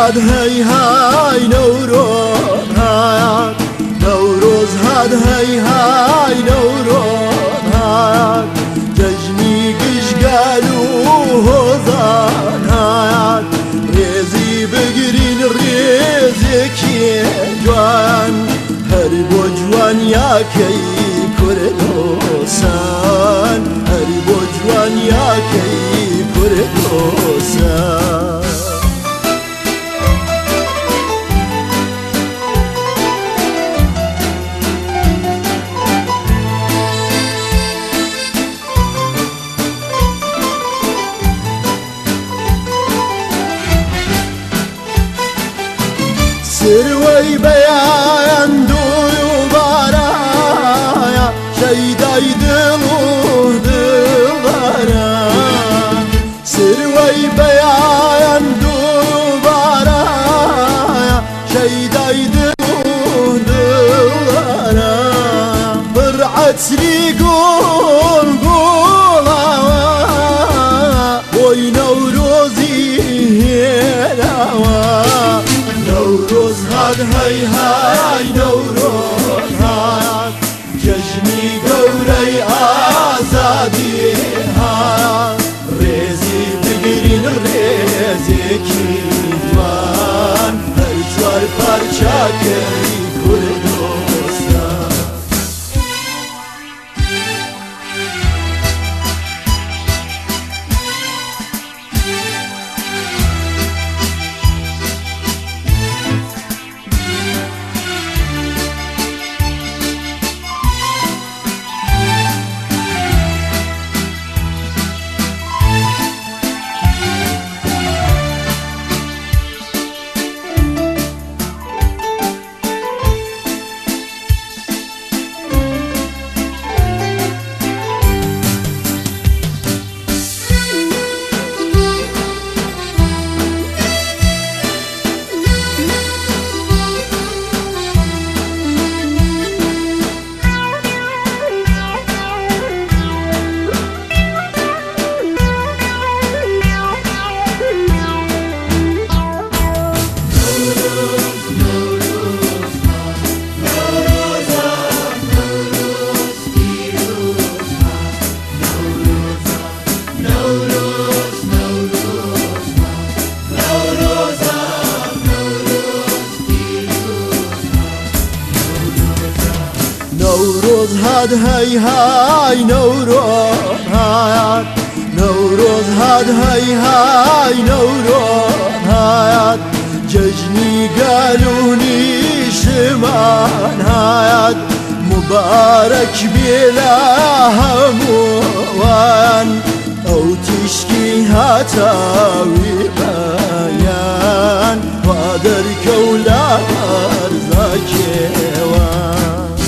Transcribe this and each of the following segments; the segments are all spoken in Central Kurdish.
هاد هی های نوروز هات نوروز هاد هی های نوروز هات ججنی گشگال و هۆزان هات ڕێزی بگرین ڕێزێکی جوان هەر بۆ جوانیاکەی کوردستان هەر بۆ جوانیاکەی کوردستان سروي بيان دوي وبارايا شيداي دلو دلارا سروي بيان دوي وبارايا شيداي دلو دلارا برعت لي قول قولا وي نوروزي هلاوا نوروز هاد هی های نوروز هات جشنی گەورەی ئازادی هات ڕێزی بگرین ڕێزێکی جوان هەر چوار پارچاکەی کوردستان نوروز هاد هی های نوروز هات نوروز هاد هی های نوروز هات ججنی گالونی شمان هات مبارک بیلا هموان او تشکی هاتاوی بیان وادر کولا ارزاکیوان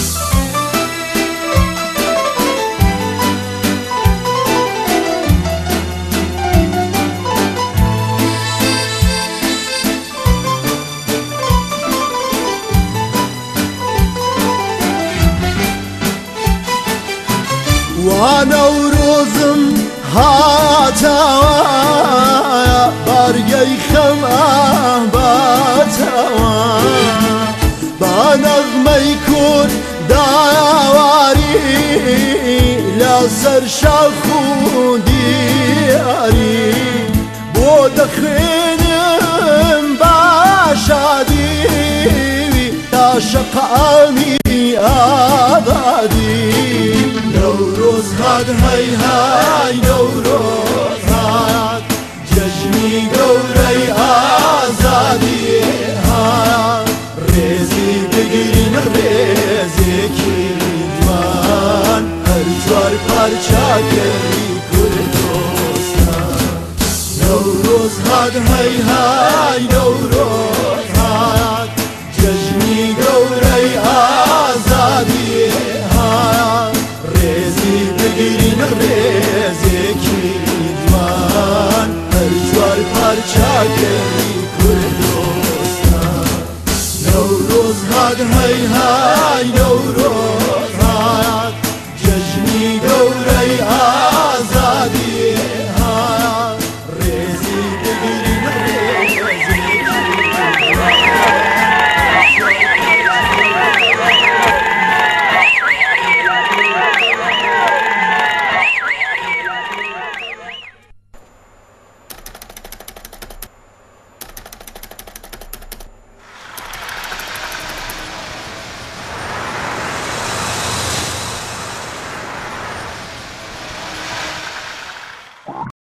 ونوروزم هاتوا بارگی خمه باتوا با نغمه کن داواری لسر شاخو دیاری بو دخینم باشادی تا شقامی آبادی نوروز هاد هی های نوروز هات جشنی گەورەی ئازادی هات ڕێزی بگرین ڕێزێکی جوان هەر چوار پارچاکەی کوردستان نوروز هاد هی های نوروز هات جشنی گەورەی ئازادی هات ڕێزی بگرین ڕێزێکی جوان هەر چوار پارچاکەی کوردستان نوروز هاد هی های نوروز